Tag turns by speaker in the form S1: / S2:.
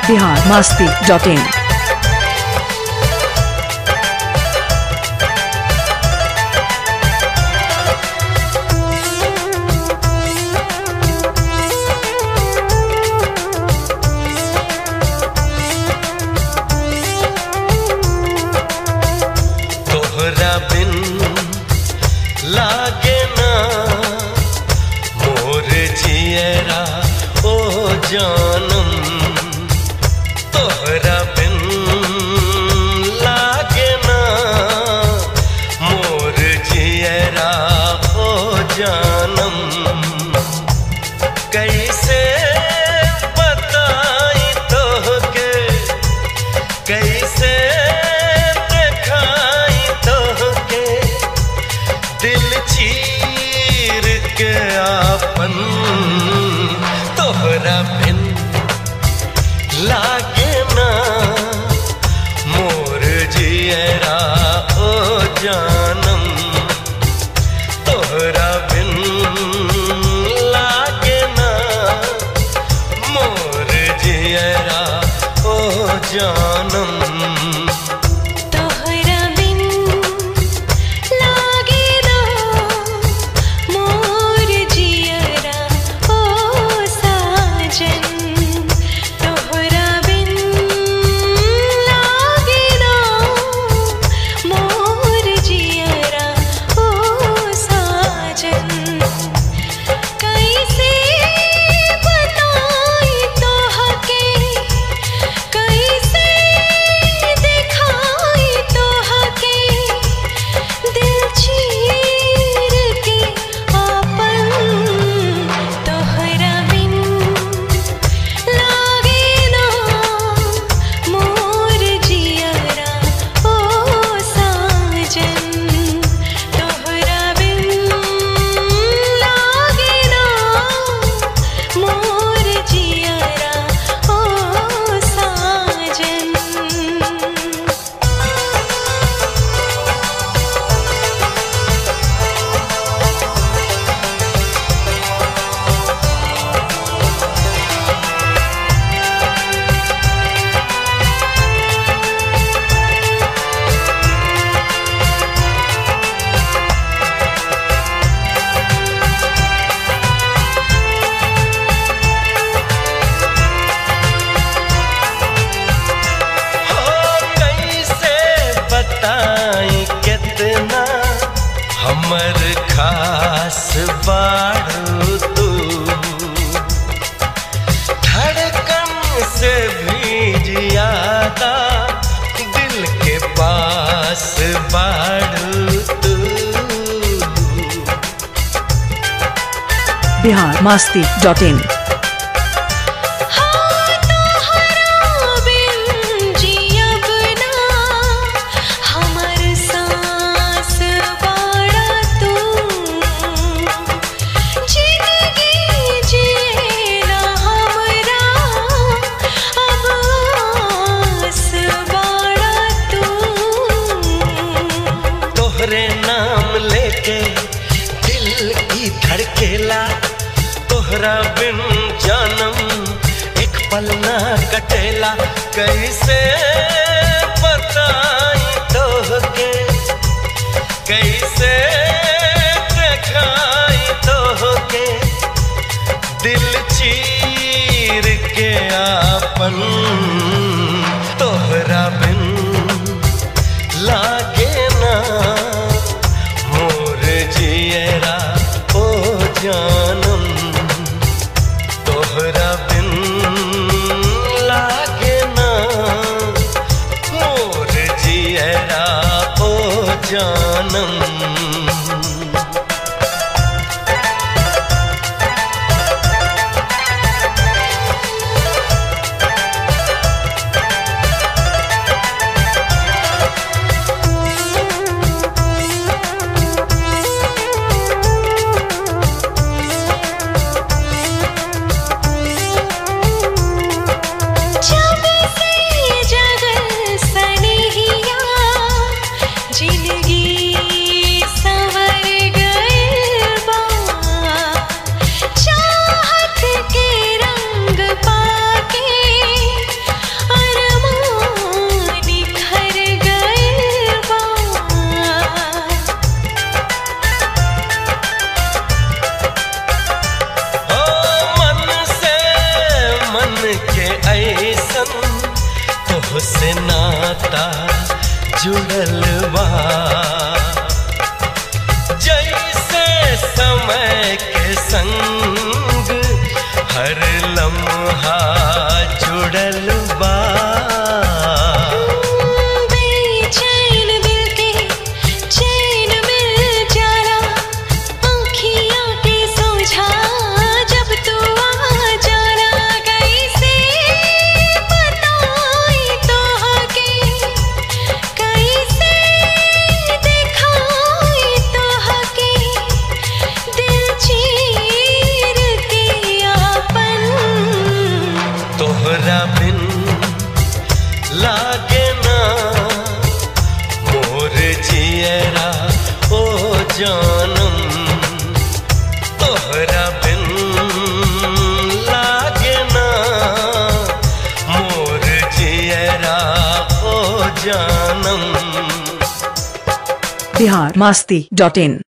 S1: biharmasti.in।
S2: तोहरा बिन लागे ना मोर जियरा ओ जानम, तोहरा बिन लागे ना मोर जियरा ओ जानम। कैसे बताई तोहके, कैसे दिल चीर के आपन, तोहरा बिन लागे ना मोर जियरा ओ जानम, तोहरा बिन लागे ना मोर जियरा ओ जानम। कितना हमर खास बाड़ू तू, धड़कन से भी ज्यादा दिल के पास बाड़ू तू।
S1: biharmasti.in।
S2: तोहरे नाम लेके दिल की धड़केला, तोहरा बिन जानम एक पल ना कटेला। कैसे बताई तोहके, कैसे दिखाई तोहके दिल चीर के आपन, तोहरा बिन लागे ना मोर जियरा ओ जानम, तोहरा बिन लागे ना मोर जियरा ओ जानम।
S3: जिंदगी
S2: नाता जुड़ल बा। जैसे समय के संग हर लम्हा जुड़ल बा।
S1: बेचैन दिल के चैन मिल जाला, आँखियों के सोझा जब तू आ जाना। कैसे बताई तोहके, कैसे दिखाई तोहके, दिल चीर के आपन।
S2: तोहरा बिन लागे ना मोर जियरा ओ जानम। तोहरा बिन लागे ना मोर जियरा ओ जानम।
S3: biharmasti.in